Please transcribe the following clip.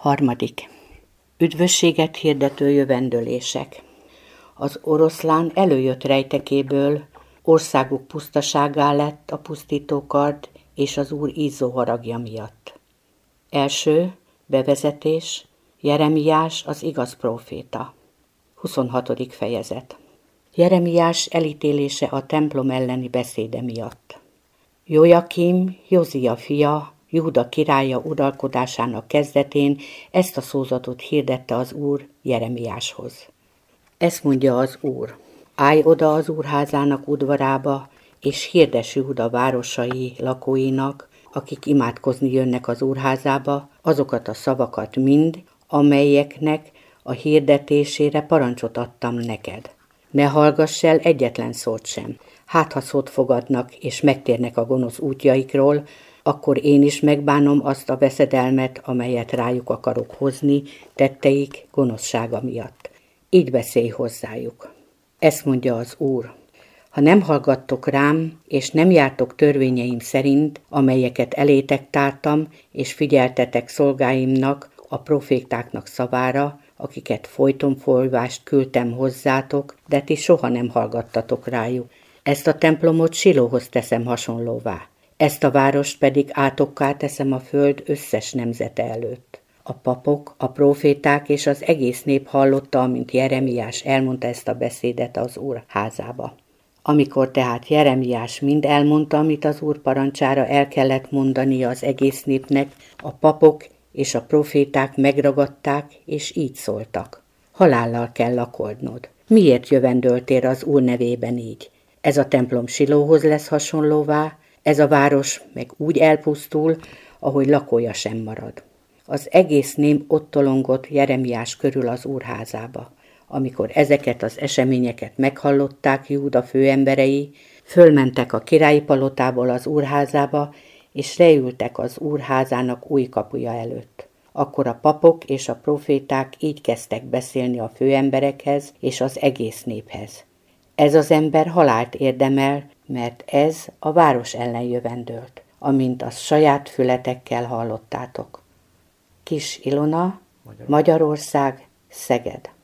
Harmadik. Üdvösséget hirdető jövendőlések. Az oroszlán előjött rejtekéből, országuk pusztaságá lett a pusztító kard és az Úr izzó haragja miatt. Első, bevezetés, Jeremiás az igaz próféta. 26. fejezet. Jeremiás elítélése a templom elleni beszéde miatt. Jojakim, Jozia fia, Júda királya uralkodásának kezdetén ezt a szózatot hirdette az Úr Jeremiáshoz. Ezt mondja az Úr: állj oda az Úrházának udvarába, és hirdess Júda városai lakóinak, akik imádkozni jönnek az Úrházába, azokat a szavakat mind, amelyeknek a hirdetésére parancsot adtam neked. Ne hallgass el egyetlen szót sem. Hát, ha szót fogadnak, és megtérnek a gonosz útjaikról, akkor én is megbánom azt a veszedelmet, amelyet rájuk akarok hozni tetteik gonoszsága miatt. Így beszélj hozzájuk. Ezt mondja az Úr: ha nem hallgattok rám, és nem jártok törvényeim szerint, amelyeket elétek tártam, és figyeltetek szolgáimnak, a profétáknak szavára, akiket folyton folyvást küldtem hozzátok, de ti soha nem hallgattatok rájuk. Ezt a templomot Silóhoz teszem hasonlóvá, ezt a várost pedig átokká teszem a föld összes nemzete előtt. A papok, a proféták és az egész nép hallotta, amint Jeremiás elmondta ezt a beszédet az Úr házába. Amikor tehát Jeremiás mind elmondta, amit az Úr parancsára el kellett mondania az egész népnek, a papok és a proféták megragadták, és így szóltak: halállal kell lakodnod. Miért jövendöltél az Úr nevében így? Ez a templom Silóhoz lesz hasonlóvá, ez a város meg úgy elpusztul, ahogy lakója sem marad. Az egész nép ott tolongott Jeremiás körül az Úrházába. Amikor ezeket az eseményeket meghallották Júda főemberei, fölmentek a királyi palotából az Úrházába, és leültek az Úrházának új kapuja előtt. Akkor a papok és a proféták így kezdtek beszélni a főemberekhez és az egész néphez: ez az ember halált érdemel, mert ez a város ellen jövendölt, amint azt saját fületekkel hallottátok. Kis Ilona, Magyarország, Szeged.